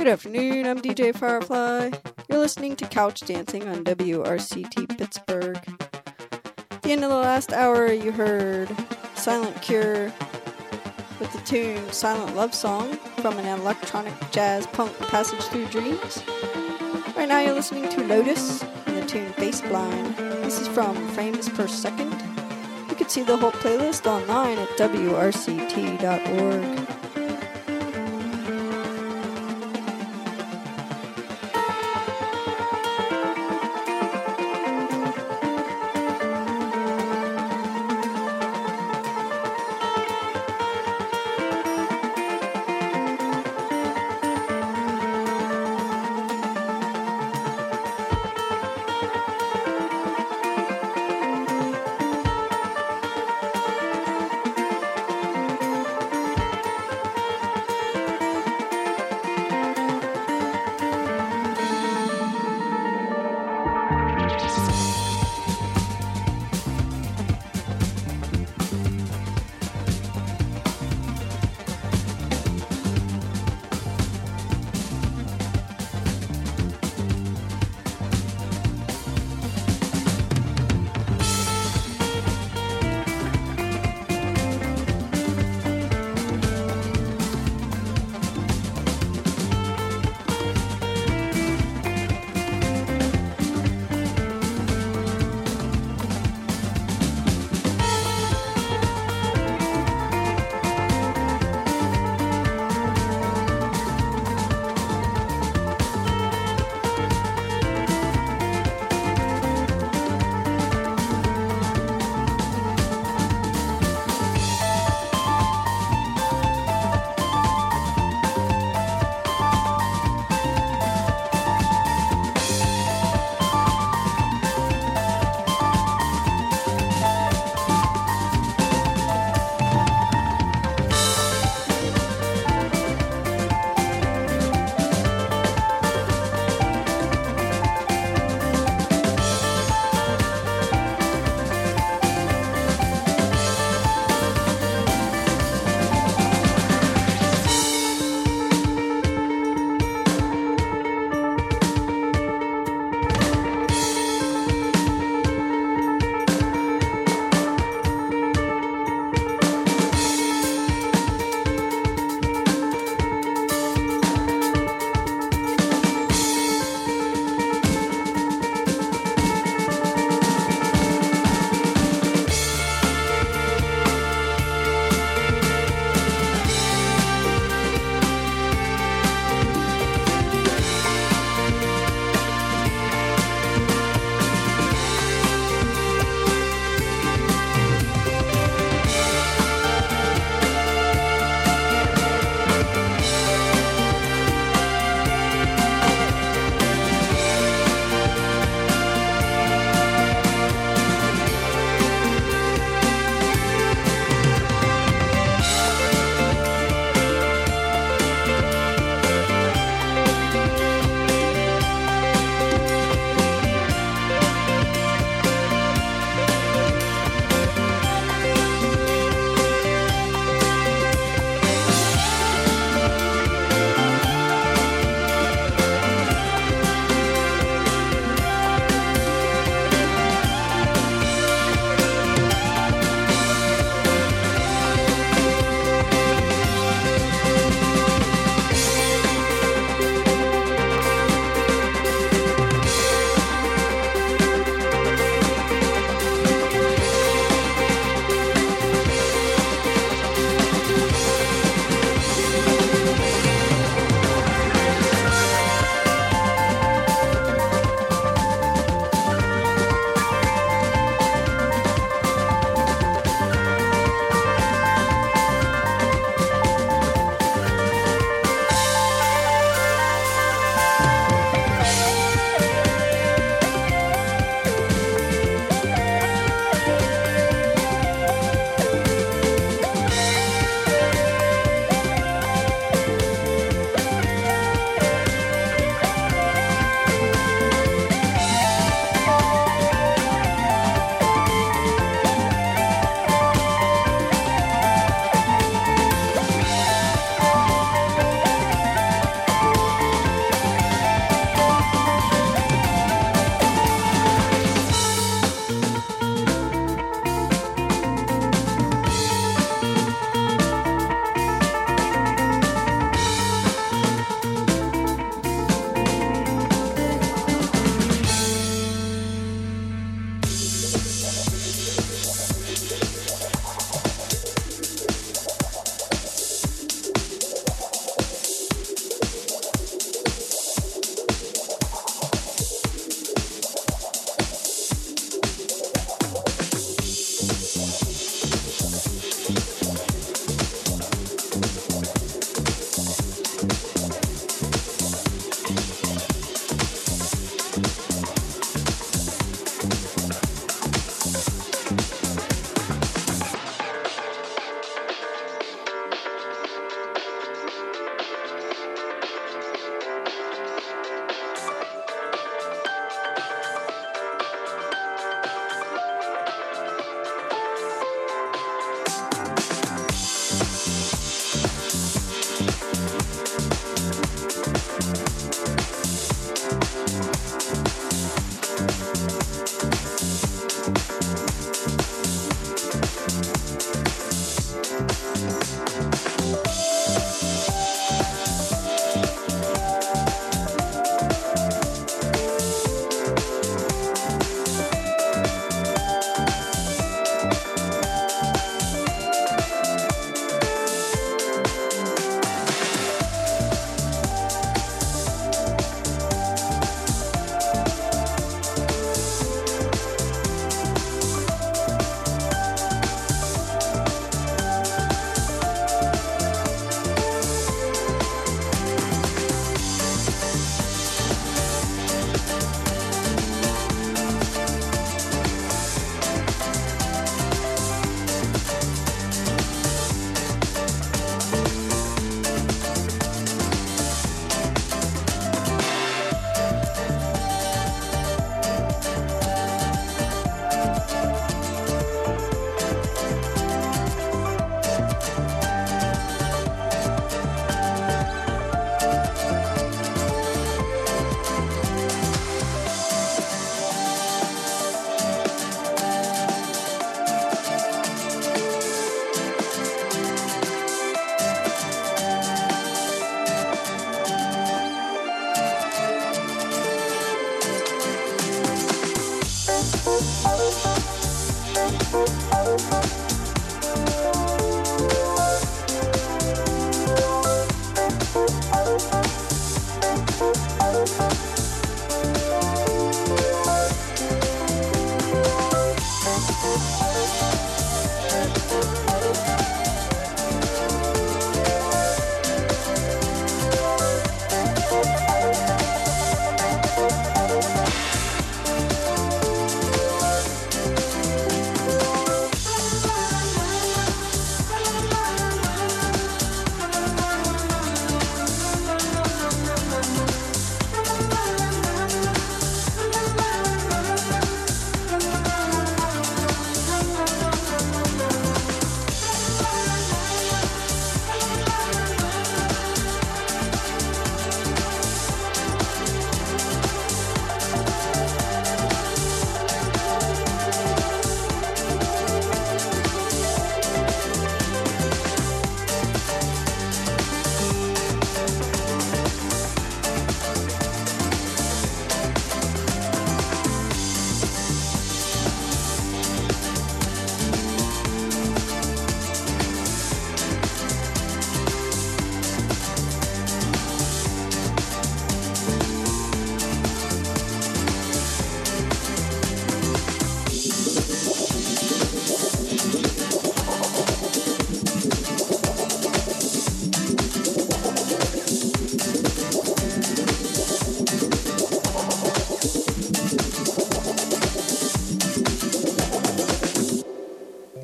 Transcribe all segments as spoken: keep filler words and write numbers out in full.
Good afternoon, I'm D J Firefly. You're listening to Couch Dancing on W R C T Pittsburgh. At the end of the last hour, you heard Silent Cure with the tune Silent Love Song from an electronic jazz punk Passage Through Dreams. Right now you're listening to Lotus and the tune Face Blind. This is from Frames Per Second. You can see the whole playlist online at W R C T dot org.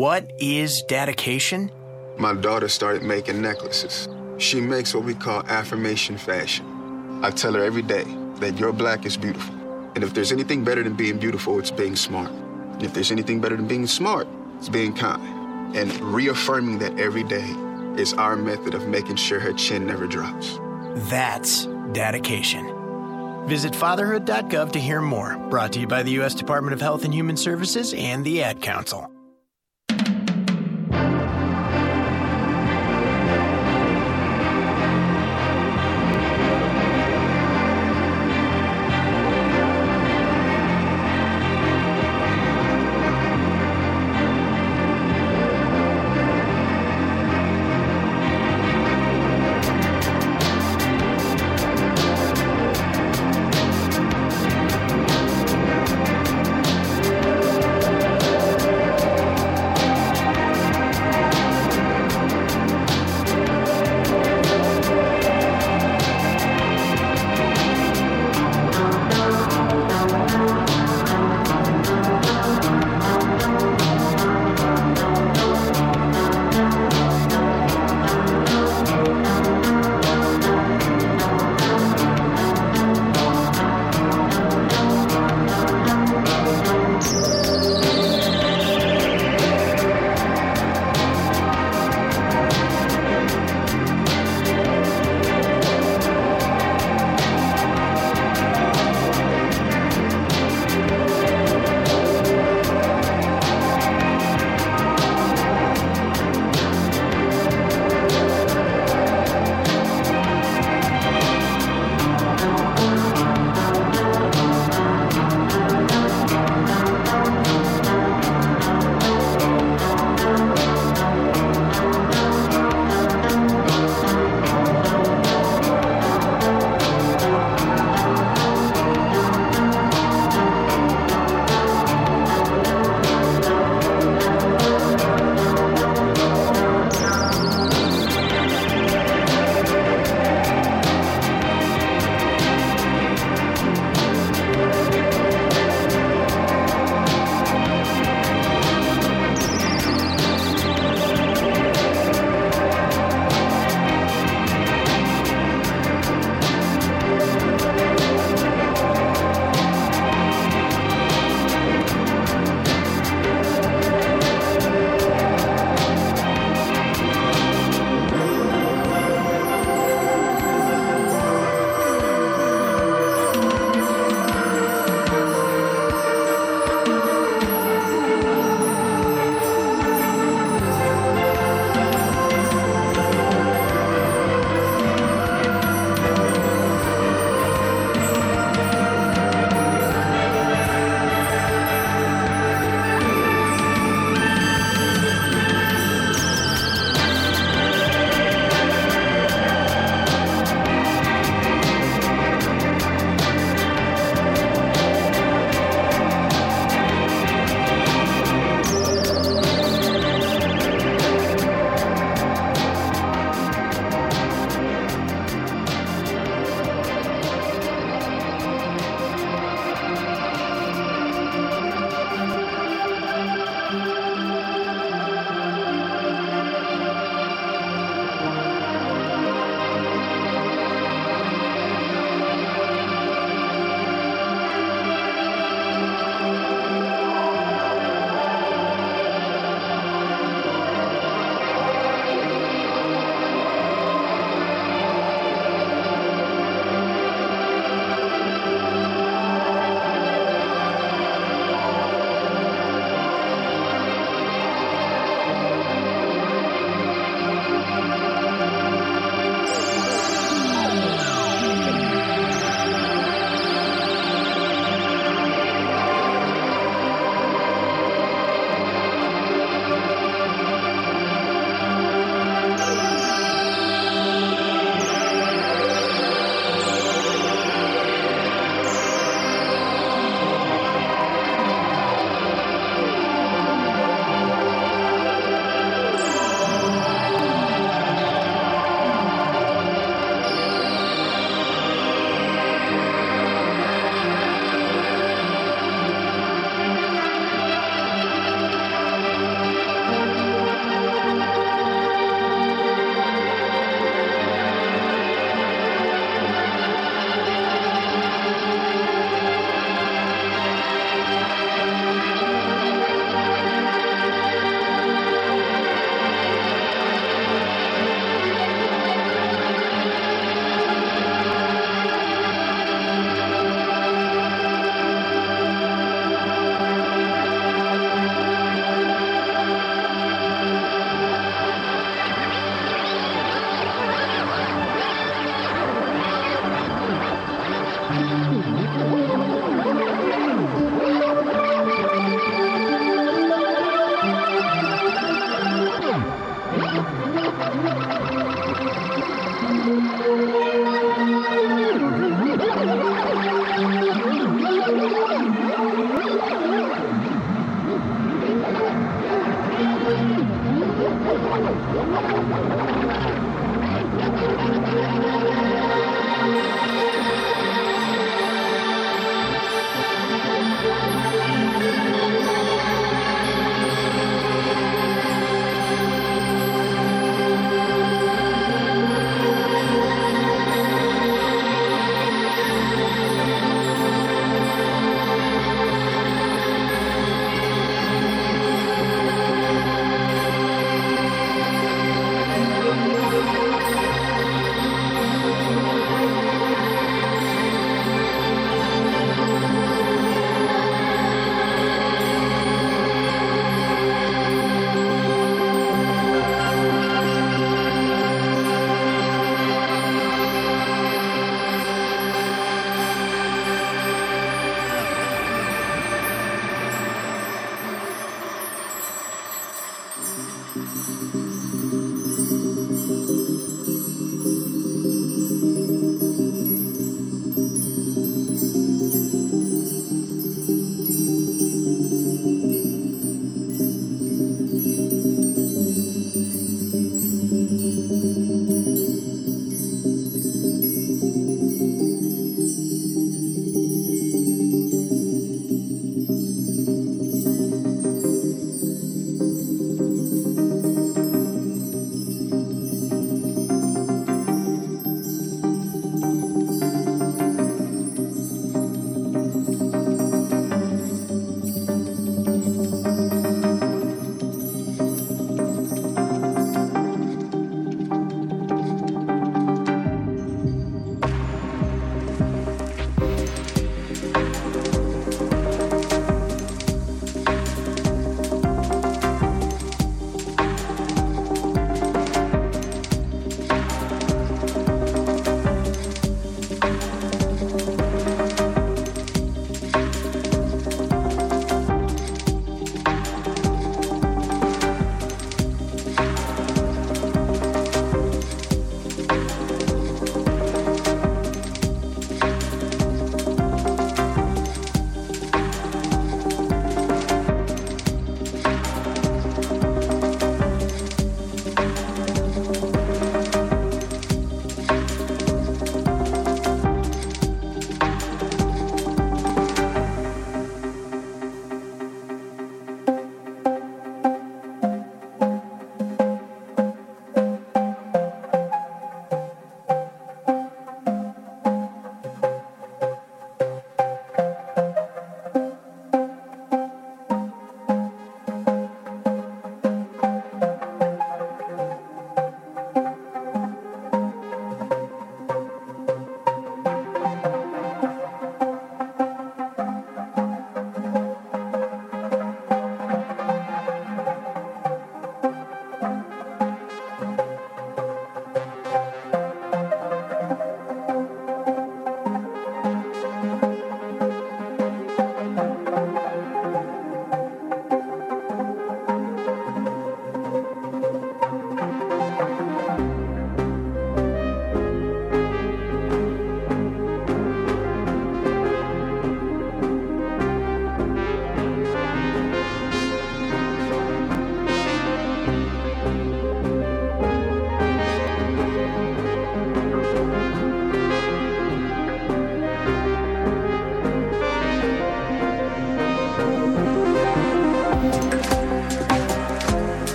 What is dedication? My daughter started making necklaces. She makes what we call affirmation fashion. I tell her every day that your black is beautiful. And if there's anything better than being beautiful, it's being smart. And if there's anything better than being smart, it's being kind. And reaffirming that every day is our method of making sure her chin never drops. That's dedication. Visit fatherhood dot gov to hear more. Brought to you by the U S Department of Health and Human Services and the Ad Council.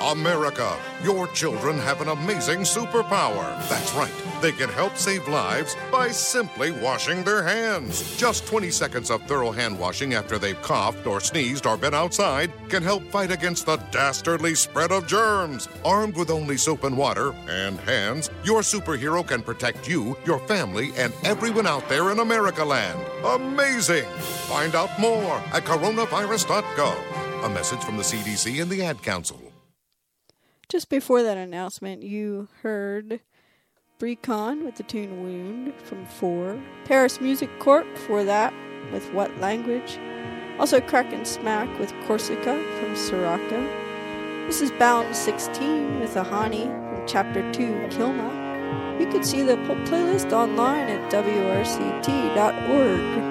America, your children have an amazing superpower. That's right. They can help save lives by simply washing their hands. Just twenty seconds of thorough hand washing after they've coughed or sneezed or been outside can help fight against the dastardly spread of germs. Armed with only soap and water and hands, your superhero can protect you, your family, and everyone out there in America land. Amazing! Find out more at coronavirus dot gov. A message from the C D C and the Ad Council. Just before that announcement, you heard Brecon with the tune Wound from four. Paris Music Corp for that with What Language. Also Crack and Smack with Corsica from Sirocco. This is Bound sixteen with Ahani from Chapter two, Kilma. You can see the whole playlist online at W R C T dot org.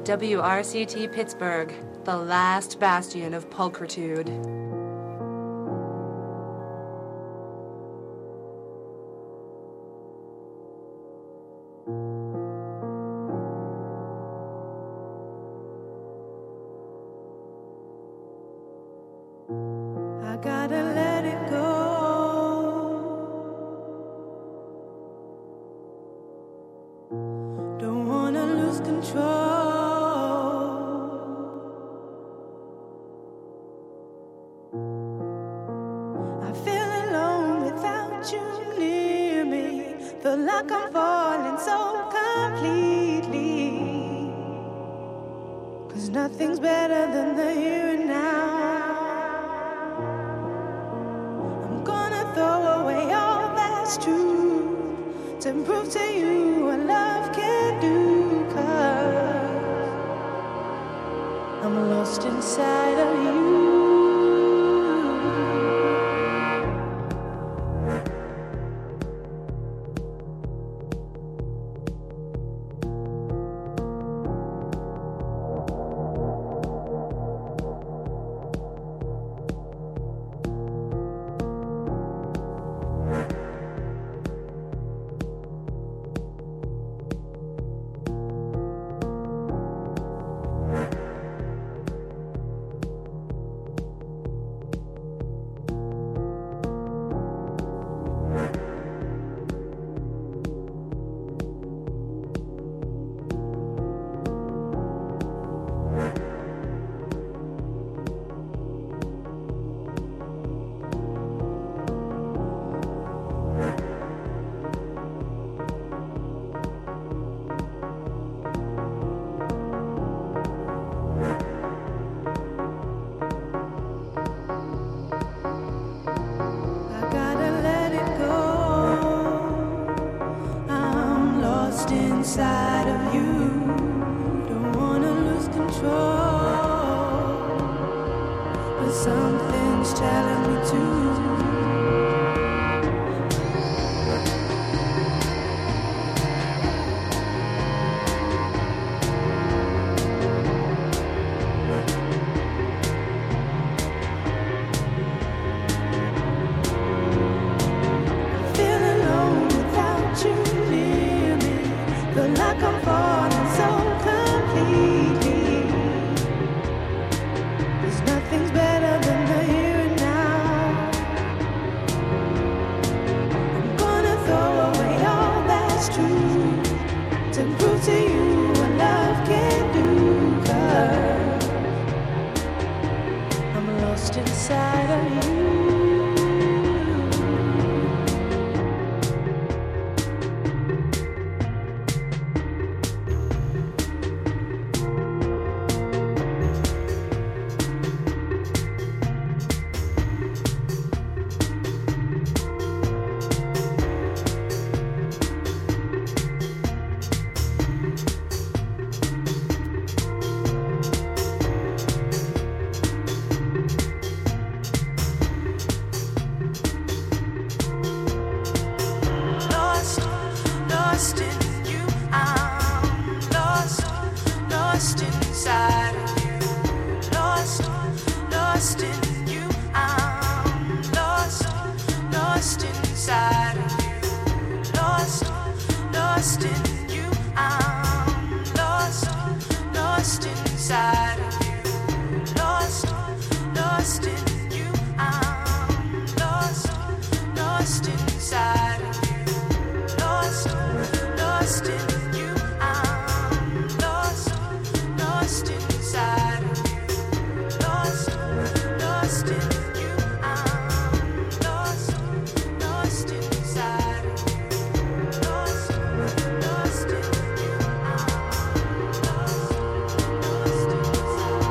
W R C T Pittsburgh, the last bastion of pulchritude. I gotta let it go. Don't wanna lose control. I feel alone without you near me. Feel like I'm falling so completely. 'Cause nothing's better than the here and now. Throw away all that's true to prove to you what love can do. 'Cause I'm lost inside of you. Inside of you, don't wanna lose control, but something's telling me to. Like I'm falling so completely. 'Cause nothing's better than the here and now. I'm gonna throw away all that's true to prove to you what love can do. 'Cause I'm lost inside of you. Lost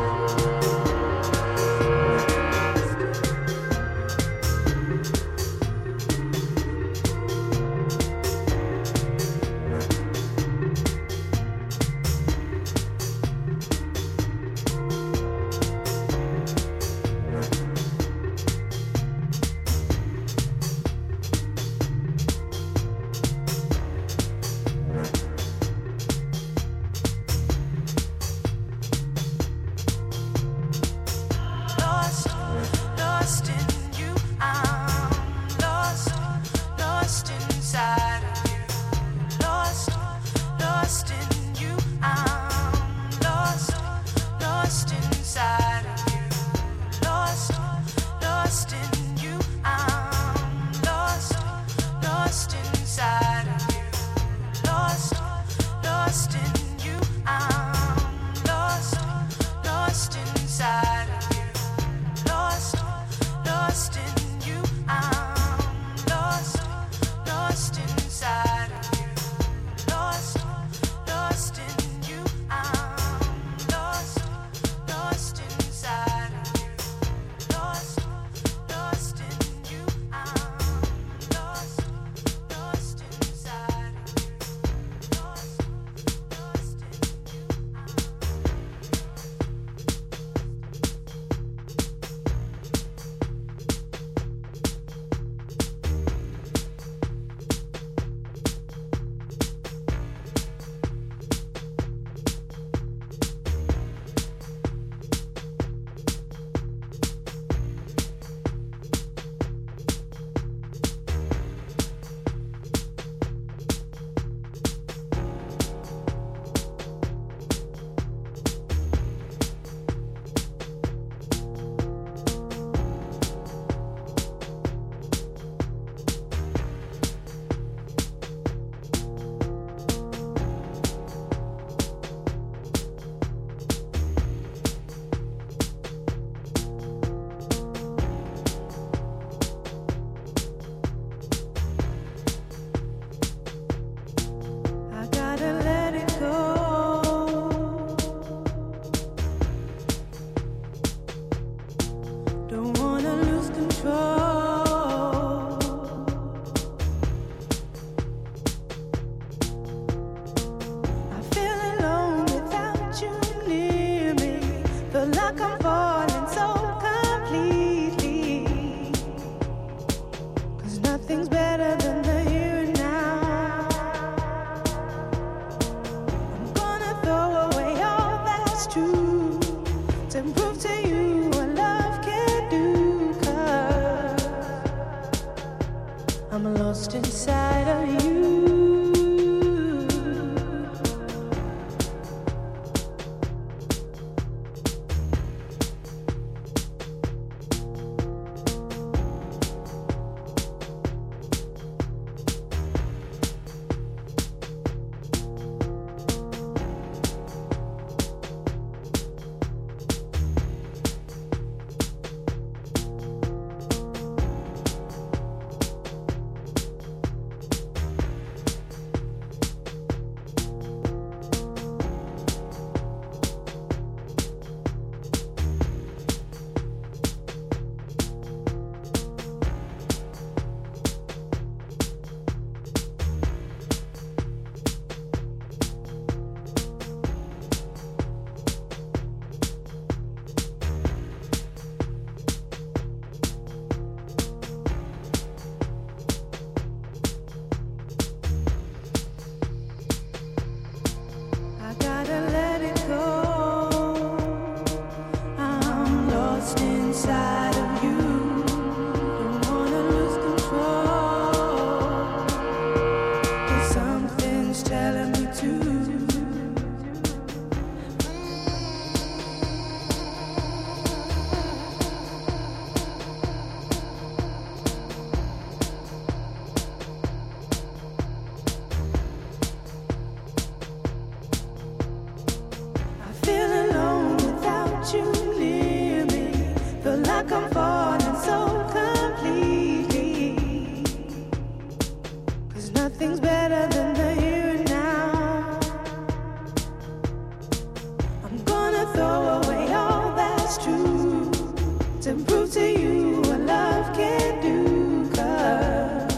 Feel like I'm falling so completely. 'Cause nothing's better than the here and now. I'm gonna throw away all that's true to prove to you what love can do. 'Cause I'm lost inside of you. I'm falling so completely. 'Cause nothing's better than the here and now. I'm gonna throw away all that's true to prove to you what love can do. 'Cause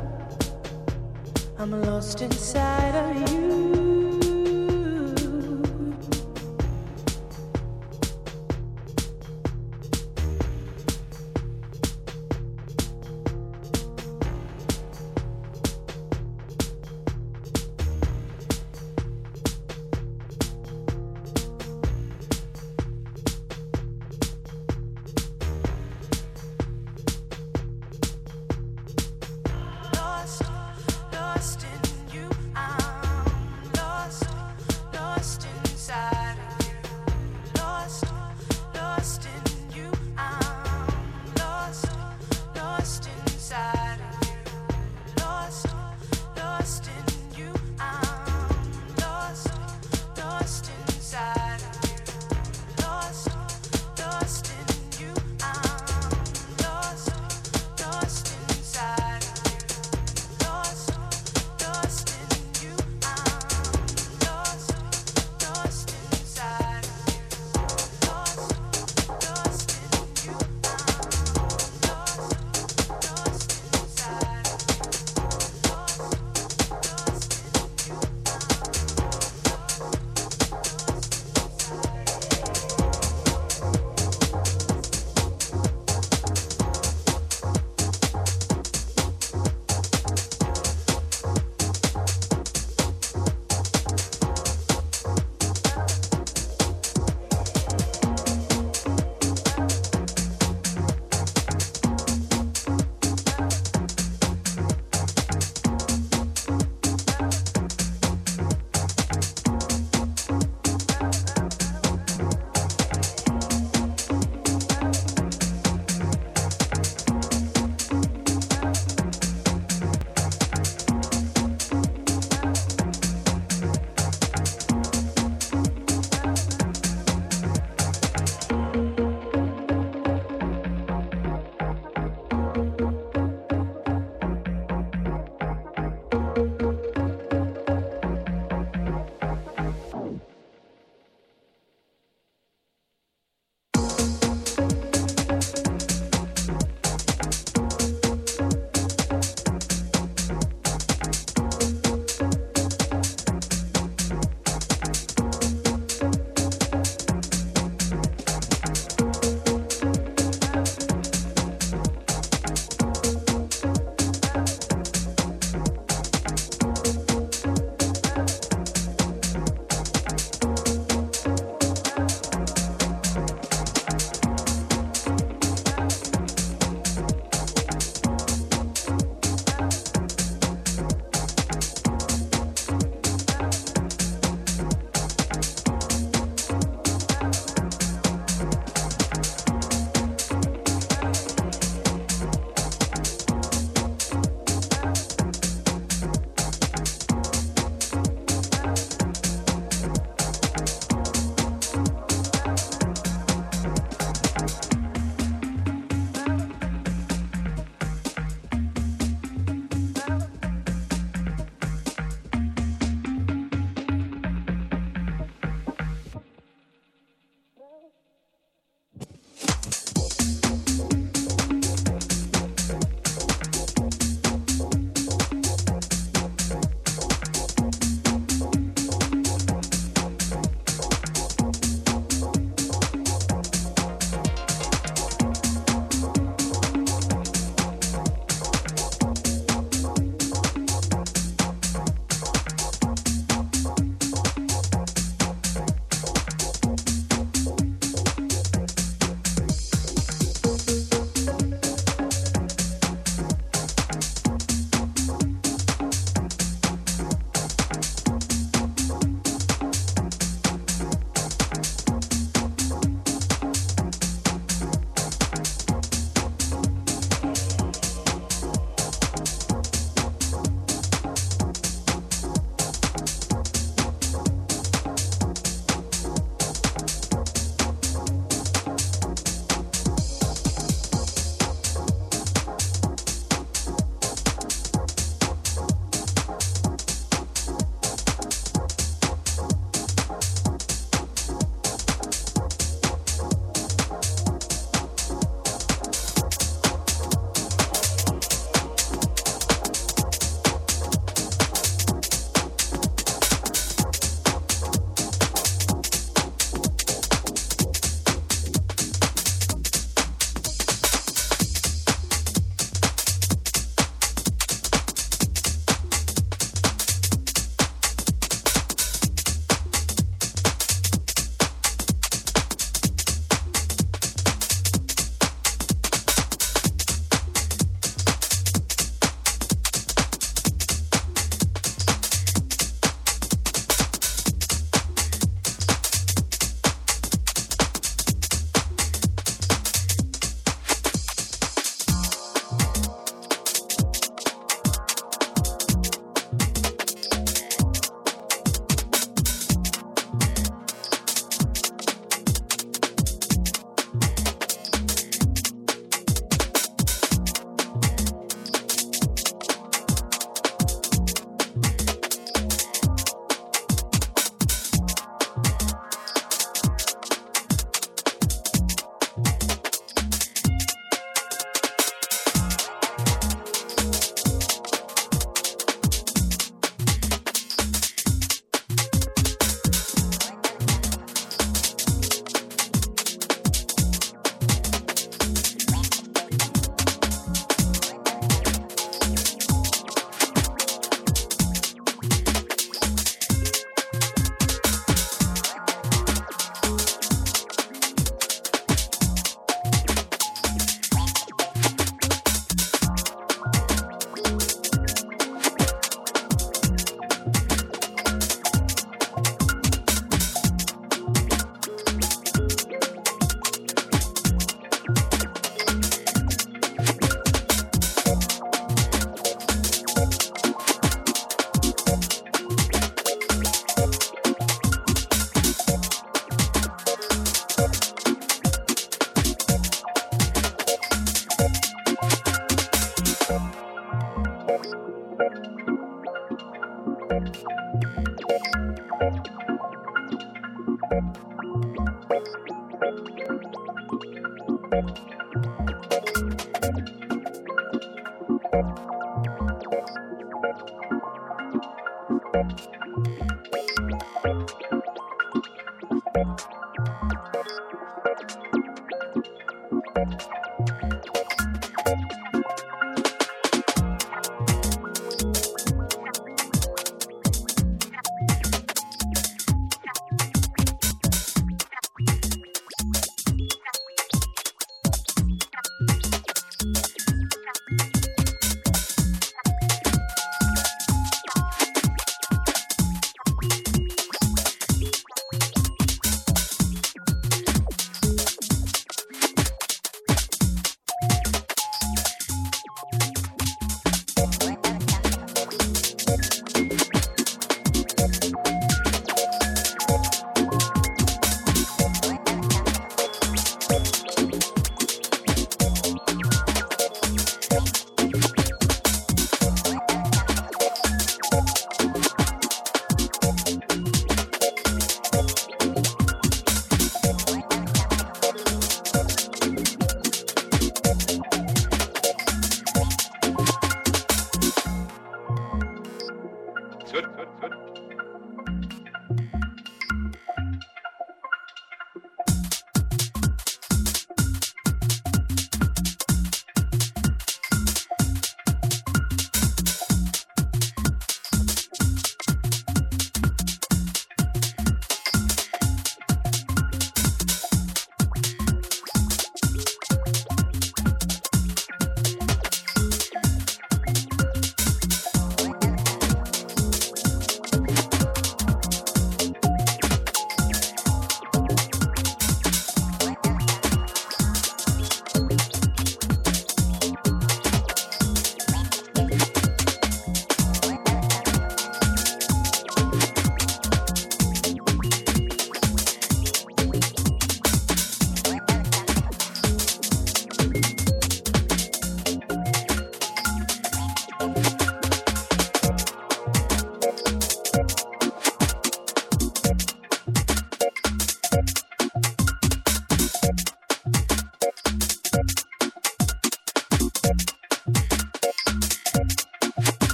I'm lost inside of you. Lost, lost in you. I'm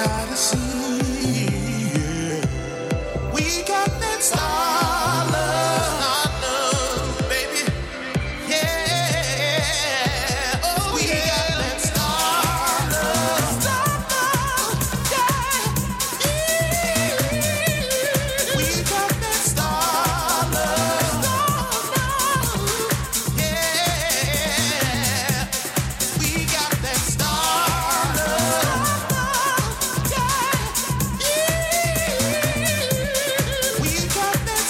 how to see. Yeah. We got that star love, star love, baby. Yeah. Oh, we yeah. got that star love, star love, yeah. We got that star love, star love, yeah. We got that star love, yeah. We got that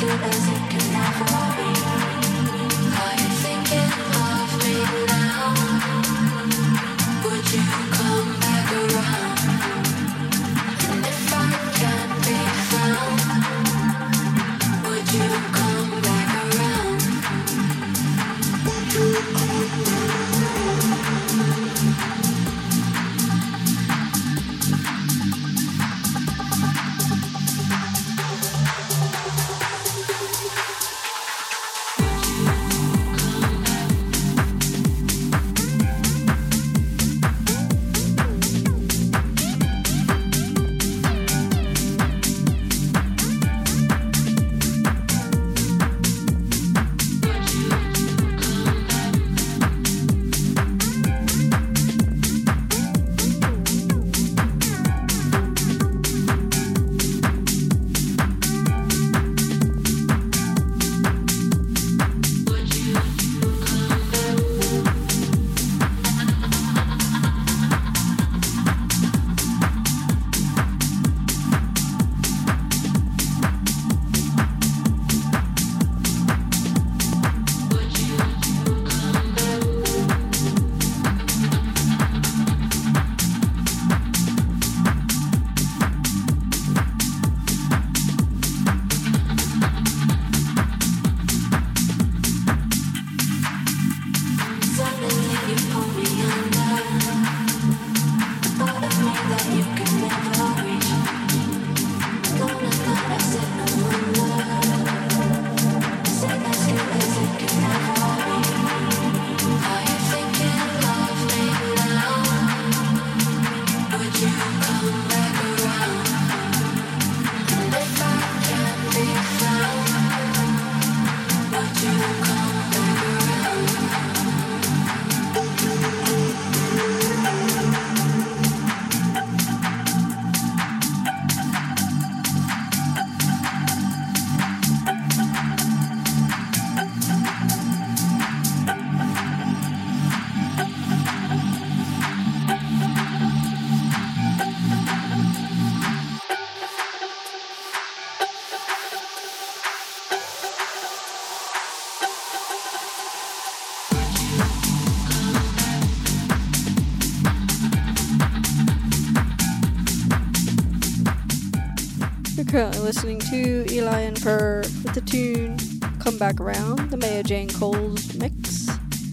Currently listening to Eli and Fur with the tune Come Back Around, the Maya Jane Coles mix.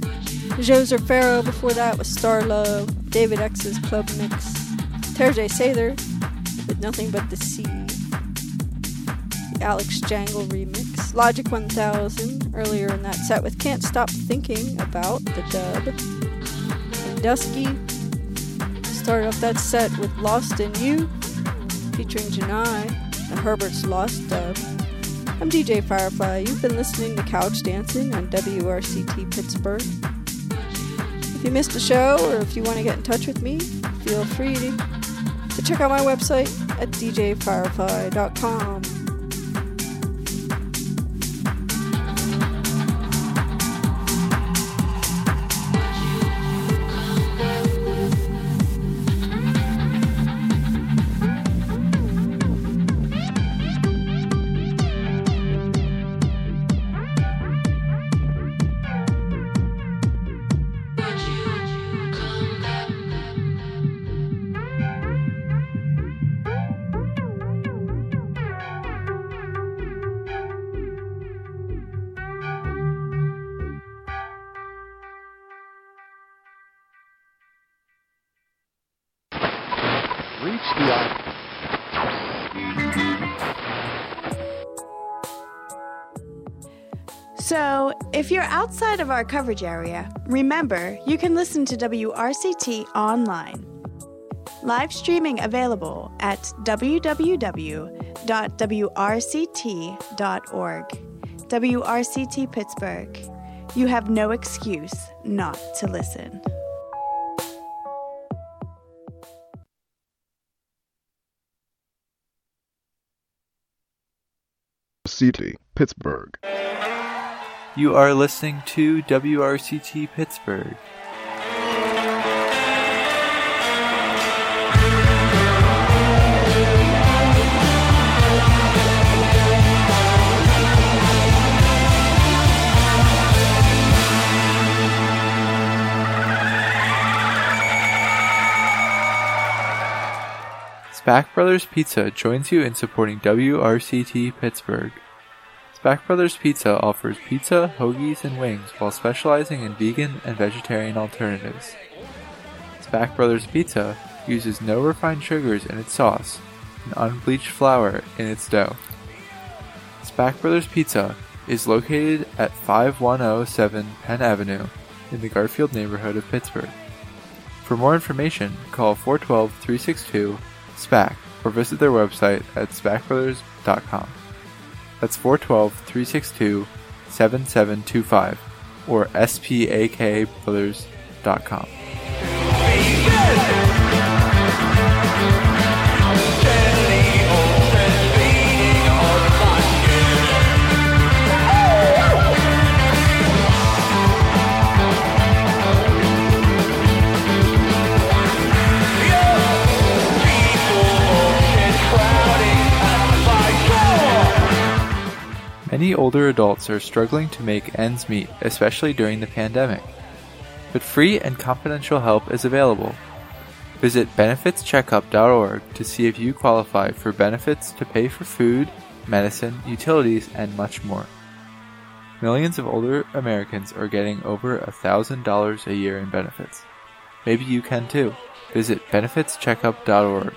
Joser Farrow before that was Star Love, David X's club mix. Terje Sather with Nothing But the Sea. The Alex Jangle remix. Logic one thousand earlier in that set with Can't Stop Thinking About the dub. And Dusky started off that set with Lost in You featuring Janai. The Herbert's Lost dub. I'm D J Firefly. You've been listening to Couch Dancing on W R C T Pittsburgh. If you missed a show or if you want to get in touch with me, feel free to, to check out my website at d j firefly dot com. So, if you're outside of our coverage area, remember you can listen to W R C T online. Live streaming available at w w w dot w r c t dot org. W R C T Pittsburgh. You have no excuse not to listen. C T Pittsburgh. You are listening to W R C T Pittsburgh. Spack Brothers Pizza joins you in supporting W R C T Pittsburgh. Spack Brothers Pizza offers pizza, hoagies, and wings while specializing in vegan and vegetarian alternatives. Spack Brothers Pizza uses no refined sugars in its sauce and unbleached flour in its dough. Spack Brothers Pizza is located at five one zero seven Penn Avenue in the Garfield neighborhood of Pittsburgh. For more information, call four one two, three six two, S P A C or visit their website at spack brothers dot com. That's four one two, three six two, seven seven two five or S P A K brothers dot com. Many older adults are struggling to make ends meet, especially during the pandemic. But free and confidential help is available. Visit benefits checkup dot org to see if you qualify for benefits to pay for food, medicine, utilities, and much more. Millions of older Americans are getting over one thousand dollars a year in benefits. Maybe you can too. Visit benefits checkup dot org.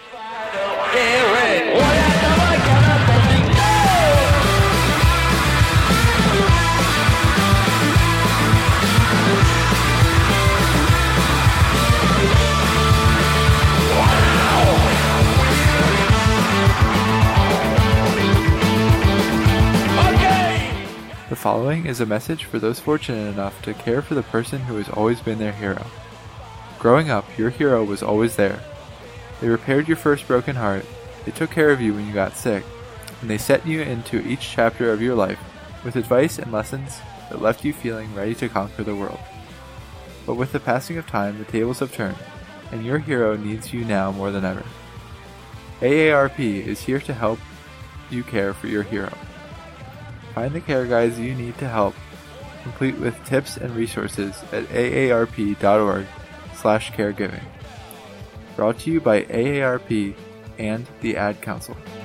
The following is a message for those fortunate enough to care for the person who has always been their hero. Growing up, your hero was always there. They repaired your first broken heart, they took care of you when you got sick, and they set you into each chapter of your life with advice and lessons that left you feeling ready to conquer the world. But with the passing of time, the tables have turned, and your hero needs you now more than ever. A A R P is here to help you care for your hero. Find the care guides you need to help, complete with tips and resources at A A R P dot org slash caregiving. Brought to you by A A R P and the Ad Council.